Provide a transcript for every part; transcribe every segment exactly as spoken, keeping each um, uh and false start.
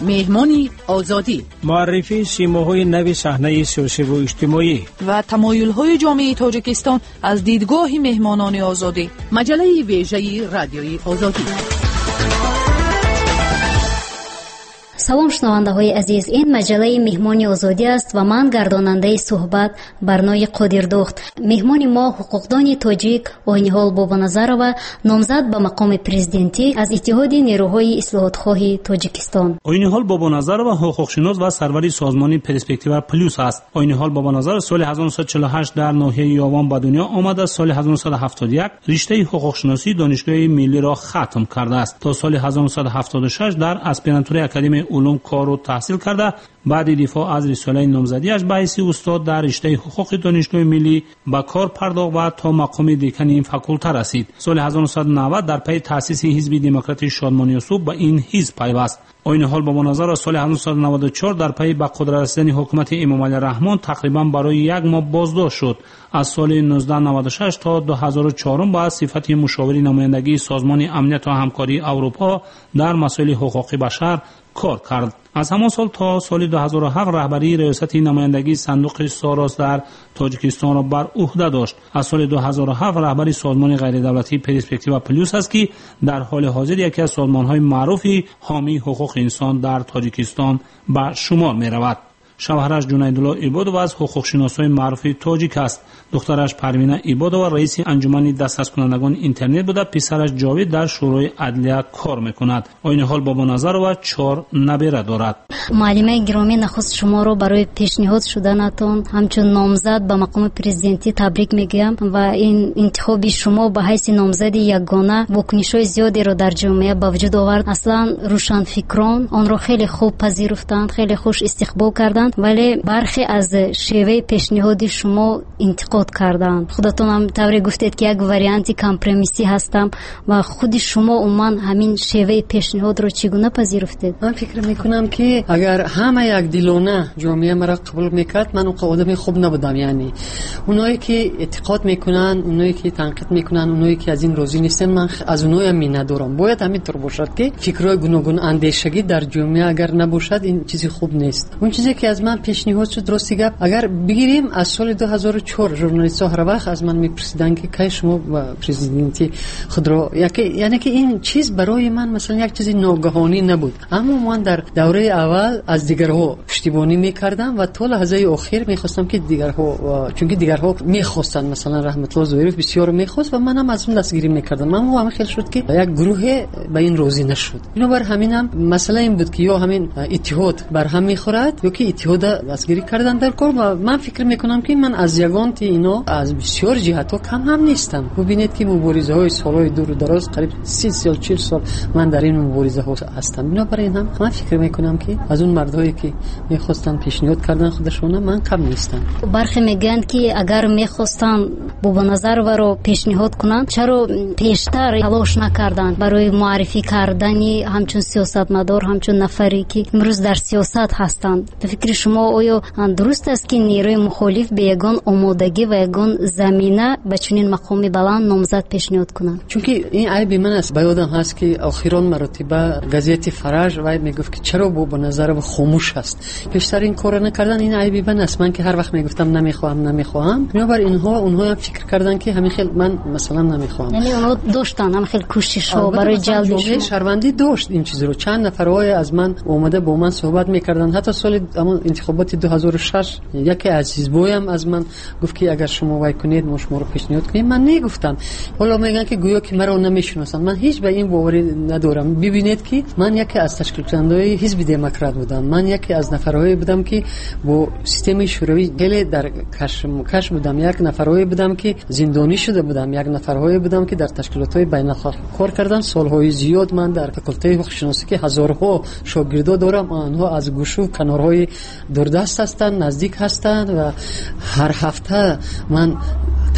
مهمانی آزادی، معرفی سیماهای نو صحنه سیاسی و اجتماعی و تمایل‌های جامعه تاجیکستان از دیدگاه مهمانان آزادی. مجله ویژه رادیوی آزادی. سلام شنونده‌های عزیز، این مجله مهمانی آزادی است و من گرداننده صحبت برنامه قادردوخت. مهمان ما حقوقدان تاجیک آینی‌حال بابانظرова نامزد به مقام پرزیدنتی از اتحاد نیروهای اصلاحات‌خواه تاجیکستان. آینی‌حال بابانظرova حقوقشناس و سروری سازمان پرسپکتیو پلوس است. آینی‌حال بابانظرova سال هزار و نهصد و چهل و هشت در ناحیه یاوان به دنیا آمد. از سال هزار و نهصد و هفتاد و یک رشته حقوقشناسی دانشگاه ملی را ختم کرده است. تا سال هزار و نهصد و هفتاد و شش در اسپیرانتوری اکادمی علوم کار و تحصیل کرده. بعد دفاع از رساله نامزدیش به حیث استاد در رشته حقوق دانشگاه ملی به کار پرداخت و تا مقام دکان این فاکولته رسید. سال هزار و نهصد و نود در پی تأسیس حزب دموکرات شادمان یوسف به این حزب پیوست. آینی‌حال بابانظرova سال هزار و نهصد و نود و چهار در پی به قدرت رسیدن حکومت امام علی رحمان تقریبا برای یک ماه بازداشت شد. از سال نوزده نود و شش تا دو هزار و چهار به صفت مشاور نمایندگی سازمان امنیت و همکاری اروپا در مسائل حقوق بشر کار کرد. از همان سال تا سال دو هزار و هفت رهبری ریاست نمایندگی صندوق ساراس در تاجیکستان را بر عهده داشت. از سال دو هزار و هفت رهبری سازمان غیر دولتی پرسپکتیو پلوس است که در حال حاضر یکی از سازمان‌های معروف حامی حقوق انسان در تاجیکستان به شمار می‌رود. شوهرش جنیدالله عبادوو از حقوقشناسای معروف تاجیک است. دخترش پروینه عبادوو رئیس انجمن دست از کنندگان اینترنت بوده. پسرش جاوید در شورای عدلیه کار میکند. آینی‌حال بابانظرova چهار نبیره دارد. معلمه گرامی، نخست شما رو برای پیشنهاد شدنتون همچون نامزد به مقام پرزیدنتی تبریک میگم و این انتخاب شما به حیث نامزد یگانه واکنش‌های زیادی رو در جامعه به وجود آورد. اصلا روشنفکران آن رو خیلی خوب پذیرفتند، خیلی خوش استقبال کردند، ولی برخی از شیوه پیشنهاد شما انتقاد کردند. خودتون هم طوری گفتید که یک واریانت کامپرومیسی هستم و خود شما عموما همین شیوه پیشنهاد رو چگونه پذیرفتید؟ من فکر میکنم که اگر همه یک دلانه جامعه مرا قبول میکرد من اون آدم خوب نبودم. یعنی اونایی که اعتقاد میکنن، اونایی که تنقید میکنن، اونایی که از این راضی نیستن، من از اونایی هم ندارم. باید همینطور باشد که فکرای گوناگون اندیشگی در جامعه اگر نباشد این چیزی خوب نیست. اون چیزی که از من پیشنهاد شد درستی گپ اگر بگیریم از سال دو هزار و چهار ژورنالیست‌ها هر وقت از من میپرسیدن که کی شما پرزیدنتی خود را یعنی که این چیز برای من مثلا یک چیز ناگهانی نبود، اما من در دوره اول از دیگرها پشتیبانی میکردم و تا لحظه اخیر میخواستم که دیگرها، چون که دیگرها میخواستن، مثلا رحمت الله ظهیرов بسیار میخواست و منم از اون دستگیری میکردم، اما هم خیلی شد که یک گروه به این راضی نشد. اینو بر همینم مسئله این بود که یا همین اتحاد بر هم میخورد یا که اتحاد دستگیری کردن در کار. و من فکر میکنم که من از یگانت اینا از بسیار جهت‌ها کم هم نیستم. ببینید که مبارزه های سالهای دور و دراز قریب سی سال چهل سال من در این مبارزه ها هستم. اینا برای این هم من فکر میکنم که از اون مردایی که میخواستن پیشنهاد کردن خودشون من کم نیستم. برخی میگن که اگر میخواستن بابانظرova رو پیشنهاد کنن چرا پیشتر تلاش نکردن برای معرفی کردن همچون سیاستمدار، همچون نفری که امروز در سیاست هستند. فکر شما آیا درست است که نیروی مخالف به یگان آمادگی و یگان زمینه به چنین مقامی بلند نامزد پیشنهاد کنند؟ چون که این عیب من است. بیادم هست که آخران مرتبه گزیت فرج و میگفت که چرا بابانظرova خاموش است، پیشتر این کار نکردن. این عیب من است. من که هر وقت میگفتم نمیخوام نمیخوام بنابر اینها اونها هم فکر کردن که همین خیلی من مثلا نمیخوام. یعنی اونها داشتن هم خیلی کوشش ها برای جلبش شهروندی داشت این چیز رو. چند نفرای از من اومده با من صحبت میکردن. حتی سال انتخابات دو هزار و شش یکی از حزبایم از من گفت که اگر شما وای کنید ما شما رو پیشنهاد کنیم. من نگفتم. حالا میگن که گویا که مرا نمیشناسن. من هیچ به این باوری ندارم. ببینید که من یکی از تشکیل کننده‌های حزب دموکرات بودم. من یکی از نفرهایی بودم که با سیستم شوروی خیلی در کش مکش بودم. یک نفرهایی بودم که زندانی شده بودم. یک نفرهایی بودم که در تشکیلات‌های بین‌المللی کار کردم. سالهای زیاد من در فاکولته حقوق شناسی که هزارها شاگردا دارم، آنها از گوشه و کنارهای دوردست هستند، نزدیک هستند و هر هفته من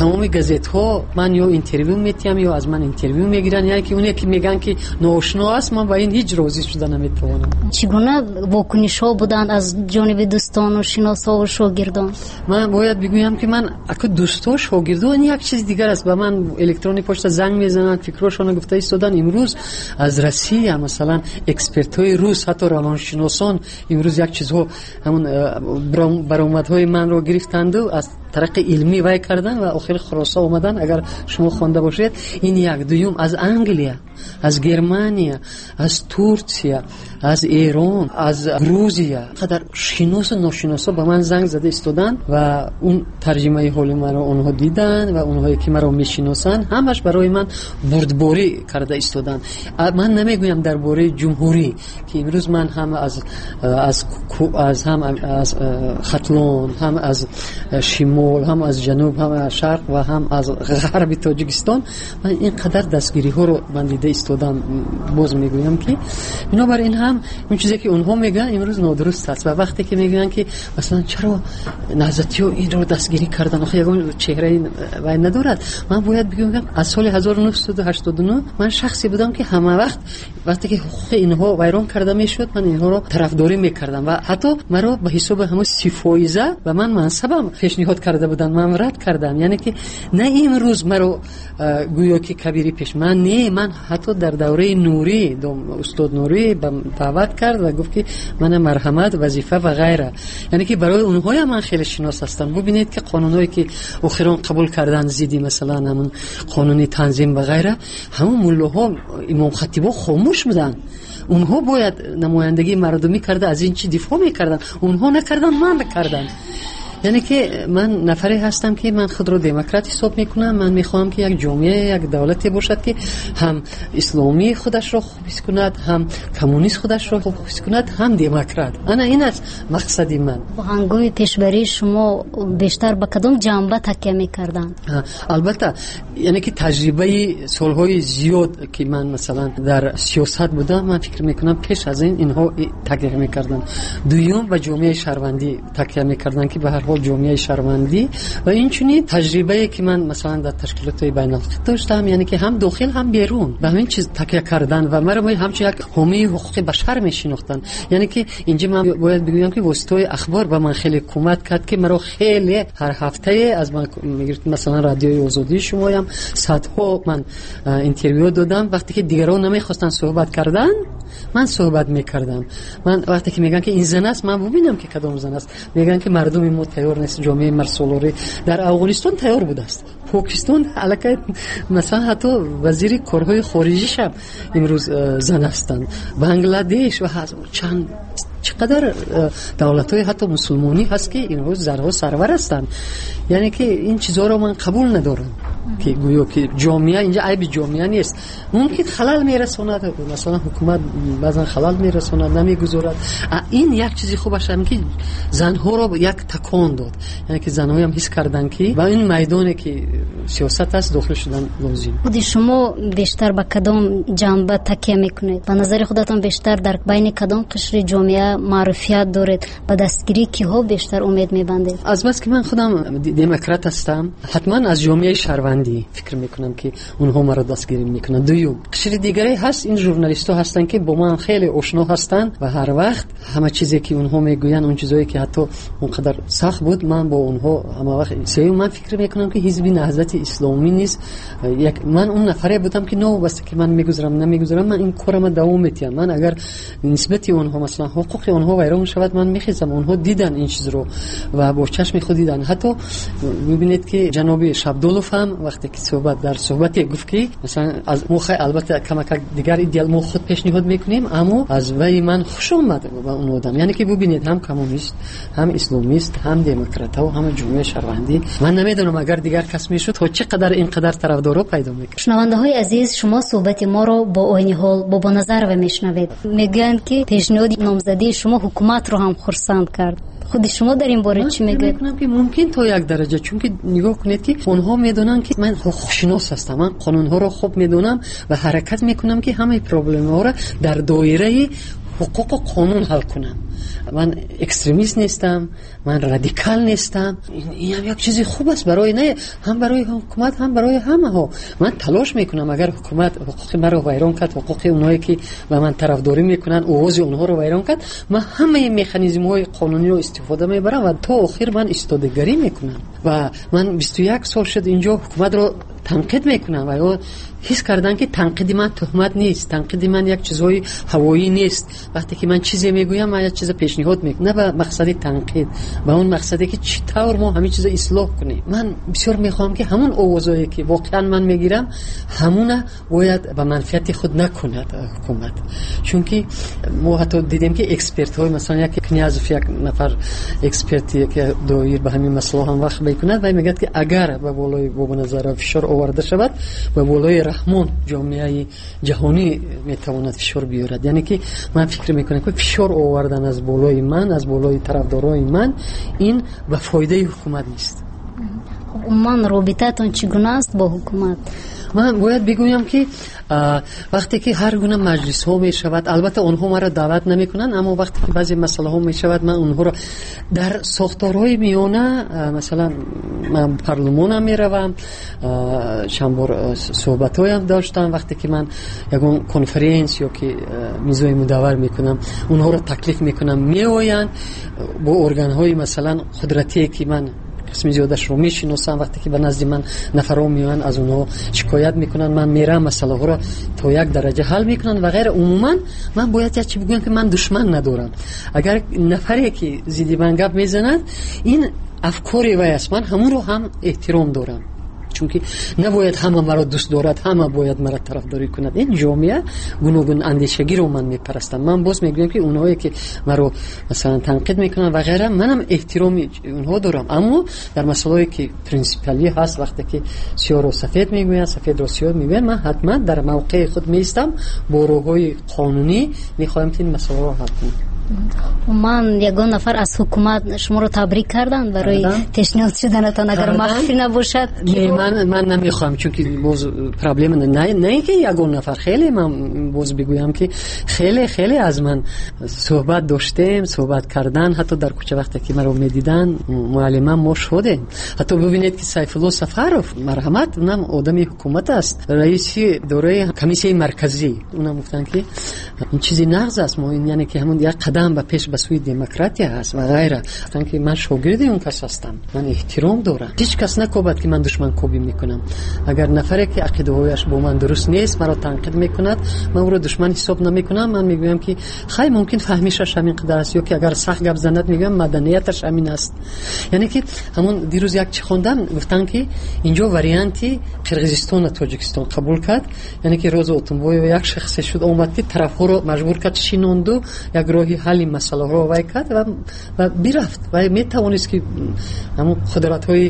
تمام گازت ها من یا اینترویو میتیم یا از من اینترویو میگیرن، یعنی که اونی که میگن که ناآشنا است من با این هیچ روزی شده نمیتوانم. چگونه واکنش ها بودند از جانب دوستان و شناسا و شاگردان؟ من باید بگویم که من اگه دوستا شاگردان یک چیز دیگر است. به من الکترونی پشت زنگ میزنن، فکرشون گفته ایستادن. امروز از روسیه مثلا اکسپرت‌های روس، حتی روانشناسان امروز یک چیزها همون برآمدهای من رو گرفتند و از طریق علمی وای کردن و آخر خلاصه اومدن. اگر شما خوانده باشید این یک. دوم از انگلیا، از گرمانیا، از ترکیه، از ایران، از روسیه قدر شناس و ناشناسا به من زنگ زده استودن و اون ترجمه حال من رو اونها دیدن و اونهایی که مرا میشناسن همش برای من بردباری کرده استودن. من نمیگویم درباره جمهوری که امروز من هم از از از هم از ختلون، هم از شمال، هم از جنوب، هم از شرق و هم از غرب تاجیکستان من اینقدر دستگیری ها رو من دیده استودم. باز میگویم که بنابراین هم اون چیزی که اونها میگن امروز نادرست است و وقتی که میگن که مثلا چرا نهضتی ها این رو دستگیری کردن آخه یگان چهره وای ندارد، من باید بگم از سال هزار و نهصد و هشتاد و نه من شخصی بودم که همه وقت وقتی که حقوق اینها ویران کرده میشد من اینها رو طرفداری میکردم و حتی مرا به حساب همون سی فایزه و من منصبم پیشنهاد کرده بودن، من رد کردم. یعنی که نه امروز مرا گویا که کبیری پیش من نه، من حتی در دوره نوری استاد نوری دعوت کرد و گفت که من مرحمت وظیفه و غیره، یعنی که برای اونها هم من خیلی شناس هستم. ببینید که قانونایی که اخیران قبول کردن زیدی مثلا همون قانونی تنظیم و غیره، همون ملاها امام خطیبا خاموش بودن. اونها باید نمایندگی مردمی کرده از این چی دفاع میکردن، اونها نکردن، من بکردن. یعنی که من نفری هستم که من خود رو دموکرات حساب میکنم. من میخوام که یک جامعه، یک دولتی باشد که هم اسلامی خودش رو خوب حس کند، هم کمونیست خودش رو خوب حس کند، هم دموکرات. انا این است مقصدی من. با هنگام پیشبری شما بیشتر به کدام جنبه تکیه میکردن؟ البته یعنی که تجربه سالهای زیاد که من مثلا در سیاست بودم، من فکر میکنم پیش از این اینها تکیه میکردن. دوم به جامعه شهروندی تکیه میکردن که به هر جامعه شهروندی و این چنین تجربه‌ای که من مثلا در تشکیلات بین‌المللی داشتم، یعنی که هم داخل هم بیرون به همین چیز تکیه کردن و مرا همچنین یک حامی حقوق بشر میشناختن. یعنی که اینجا من باید بگم که واسطه اخبار به من خیلی کمک کرد که مرا خیلی هر هفته از من میگرفت، مثلا رادیوی آزادی شما هم صدها من اینترویو دادم. وقتی که دیگران نمیخواستن صحبت کردن من صحبت میکردم. من وقتی که میگن که این زن است من ببینم که کدام زن است، میگن که مردم ما تیار نیست، جامعه مرسولاری در افغانستان تیار بود است، پاکستان علاقه مثلا حتی وزیر کارهای خارجیش هم امروز زن هستند، بنگلادش و چند چقدر دولت‌های حتی مسلمانی هست که اینها زرها سرور هستند. یعنی که این چیزها رو من قبول ندارم که گویا که جامعه اینجا عیب جامعه نیست، ممکن خلل میرساند، مثلا حکومت بعضا خلل میرساند نمیگذارد. این یک چیزی خوب است که زنها رو یک تکان داد، یعنی که زنها هم حس کردن که با این میدانی که سیاست است داخل شدن لازم. خود شما بیشتر به کدام جنبه تکیه میکنید؟ به نظر خودتان بیشتر در بین کدام قشر جامعه معرفیت دارید؟ به دستگیری کیها بیشتر امید میبندید؟ از بس که من خودم دموکرات هستم، حتما از جامعه شهروندی فکر میکنم که اونها مرا دستگیری میکنن. دوم قشر دیگری هست، این ژورنالیست‌ها هستن که با من خیلی آشنا هستن و هر وقت همه چیزی که اونها میگوین اون چیزایی که حتی اونقدر سخت بود من با اونها همه وقت. سوم من فکر میکنم که حزب نهضت اسلامی نیست. یک من اون نفری بودم که نو واسه که من میگذرم نمیگذرم من این کارم دوام میتیم. من اگر نسبتی اونها مثلا حقوق اونها ویران شود من میخیزم. اونها دیدن این چیز رو و با چشم خود دیدن. حتی میبینید که جناب شبدولوف هم وقتی که صحبت در صحبتی گفت که مثلا از مخ البته کمک دیگر ایدئال ما خود پیشنهاد میکنیم، اما از وی من خوش اومد با اون آدم. یعنی که ببینید هم کمونیست هم اسلامیست هم دموکرات و هم جمهوری شهروندی. من نمیدونم اگر دیگر کس میشد تا چقدر اینقدر طرفدارا پیدا میکنه. شنونده های عزیز، شما صحبت ما رو با عین حال با نظر و میشنوید. میگن که پیشنهاد نامزدی شما حکومت رو هم خرسند کرد. خود شما در این باره چی میگید؟ میگم که ممکن تا یک درجه، چون که نگاه کنید که اونها میدونن که من حقوقشناس هستم، من قانون ها رو خوب میدونم و حرکت میکنم که همه پرابلم ها رو در دایره حقوق و قانون حل کنم. من اکستریمیست نیستم، من رادیکال نیستم. این هم یک چیزی خوب است برای نه هم برای حکومت هم برای همه ها. من تلاش میکنم اگر حکومت حقوق مرا ویران کرد، حقوق اونایی که به من طرفداری میکنن اوز اونها رو ویران کرد، من همه مکانیزم های قانونی رو استفاده میبرم و تا آخر من ایستادگی میکنم. و من بیست و یک سال شد اینجا حکومت رو تنقید میکنم و حس کردن که تنقید من تهمت نیست، تنقید من یک چیزای هوایی نیست. وقتی که من چیزی میگویم من یک چیز پیشنهاد میکنم، نه به مقصد تنقید، به اون مقصدی که چطور ما همین چیز اصلاح کنیم. من بسیار میخوام که همون اوضاعی که واقعا من میگیرم همون باید به منفعت خود نکند حکومت. چون که ما حتی دیدیم که اکسپرت های مثلا یک کنیازف یک نفر اکسپرتی که دایر به همین مسئله هم وقت میکند و میگه که اگر به بالای به نظر فشار آورده شود به بالای رحمان جامعه جهانی میتواند فشار بیارد. یعنی که من فکر میکنم که فشار آوردن از بالای من، از بالای طرفدارای من، این به فایده حکومت نیست. من رابطتون چگونه است با حکومت؟ من باید بگویم که وقتی که هر گونه مجلس ها می شود، البته اونها ما را دعوت نمی کنند، اما وقتی که بعضی مسئله ها می شود من اونها را در ساختارهای میانه، مثلا من پارلمان هم می روم، چند بار صحبت هم داشتم. وقتی که من یکون کنفرانس یا که میزوی مداور می کنم اونها را تکلیف می کنم، می آیند با ارگان های مثلا قدرتی که من قسمی زیادش رو میشناسم. وقتی که به نزد من نفرها میان از اونها شکایت میکنن، من میرم مسئله ها رو تا یک درجه حل میکنن و غیر. عموما من باید چی بگویم که من دشمن ندارم. اگر نفری که زیدی من گپ میزند این افکاری وی است، من همون رو هم احترام دارم. چون که نباید همه مرا دوست دارد، همه باید مرا طرفداری کند. این جامعه گوناگون اندیشگی رو من میپرستم. من باز میگم که اونایی که مرا مثلا تنقید میکنن و غیره منم احترام اونها دارم، اما در مسائلی که پرینسیپالی هست، وقتی که سیاه رو سفید میگوین، سفید رو سیاه میگوین، من حتما در موقع خود میستم با روحای قانونی میخوایم که این مسئله رو حل کنیم. من یگان نفر از حکومت شما رو تبریک کردن برای پیشنهاد شدنتان اگر مخفی نباشد. نه من من نمیخوام، چون که باز پرابلم نه نه اینکه یگان نفر، خیلی من باز بگویم که خیلی خیلی از من صحبت داشتیم، صحبت کردن، حتی در کوچه وقتی که مرا میدیدن معلمان ما شدیم. حتی ببینید که سیف الله سفرов مرحمت، اونم آدم حکومت است، رئیس دوره کمیسیون مرکزی، اونم گفتن که این چیزی نقض است، ما این یعنی که همون یک قدم به پیش به سوی دموکراسی هست و غیره. گفتن که من شاگرد اون کس هستم، من احترام دارم، هیچ کس نکوبد که من دشمن کوبی میکنم. اگر نفری که عقیده هایش با من درست نیست مرا تنقید میکند، من او را دشمن حساب نمیکنم. من میگویم که خیلی ممکن فهمیشش همین قدر است، یا که اگر سخت گپ زند میگم مدنیتش همین است. یعنی که همون دیروز یک چی خوندم، گفتن که اینجا واریانتی قرقیزستان و تاجیکستان قبول کرد، یعنی که روز اتومبیل یک شخص شد اومد که طرف‌ها رو مجبور کرد شینوند و یک راهی حل مسئله رو وای کرد و و برفت و میتوانست که همون قدرت‌های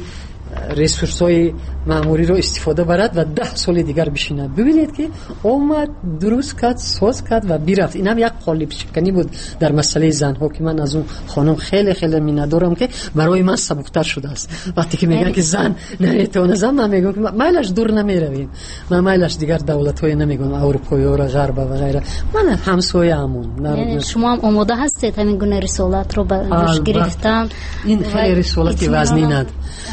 ریسورس‌های معمولی رو استفاده برد و ده سال دیگر بشیند. ببینید که اومد درست کرد، ساز کرد و برفت. اینم یک قالب شکنی بود در مسئله زن‌ها که من از اون خانم خیلی خیلی می‌ندارم که برای من سبکتر شده است. وقتی که میگن که زن نمیتونه، زن من میگم که مایلش دور نمیرویم، من مایلش دیگر دولت‌های نمیگم اروپایی و غرب و غیره، من همسایه‌مون. یعنی شما هم آماده هستید همین گونه رسالت رو به جوش گرفتن؟ این خیلی رسالتی وزنی ند.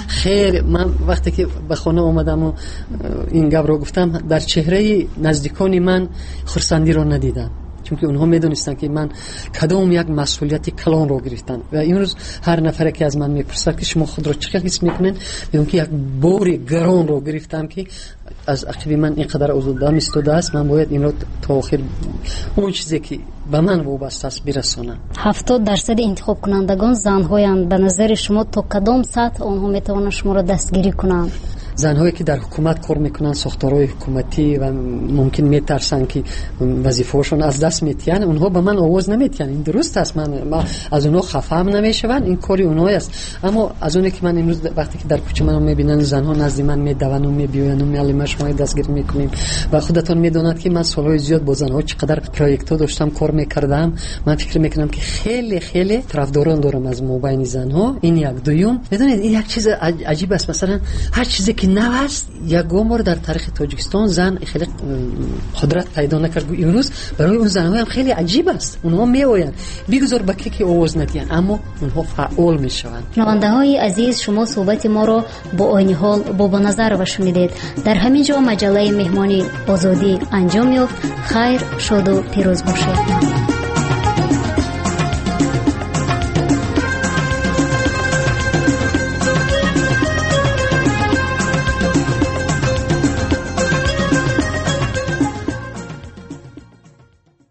خیر من وقتی که به خانه اومدم و این گپ رو گفتم، در چهره نزدیکان من خرسندی رو ندیدم، چون که اونها میدونستن که من کدام یک مسئولیت کلان رو گرفتن. و امروز هر نفر که از من میپرسد که شما خود رو چقدر حس میکنین، میگم که یک بار گران رو گرفتم که از عقب من اینقدر آزادم ایستاده است، من باید این رو تا آخر اون چیزی که به من وابسته است برسانم. هفتاد درصد انتخاب کنندگان زن‌هایند. به نظر شما تا کدام سطح آنها میتوانند شما را دستگیری کنند؟ زن‌هایی که در حکومت کار میکنن، ساختارهای حکومتی و ممکن میترسن که وظیفه‌شون از دست میتین، اونها به من آواز نمیتین. این درست است، من, من از اونها خفه هم نمیشوم، این کاری اونها است. اما از اونی که من امروز وقتی که در کوچه منو میبینن زن‌ها نزد من میدون و میبیون و میالیم شما دستگیر میکنیم و خودتون میدونید که من سالهای زیاد با زن‌ها چقدر پروژه داشتم کار میکردم. من فکر میکنم که خیلی خیلی طرفداران دارم از مابین زن‌ها. این یک. دوم میدونید این یک چیز عجیب است، مثلا هر چیزی که نو است. یگان بار در تاریخ تاجیکستان زن خیلی قدرت پیدا نکرد. امروز برای اون زنها هم خیلی عجیب است. اونها میآیند بگذار بکی که آواز ندهند اما اونها فعال میشوند. شنونده های عزیز، شما صحبت ما رو با عین حال با با نظر و شنیدید. در همین جا مجله مهمانی آزادی انجام یافت. خیر، شاد و پیروز باشید.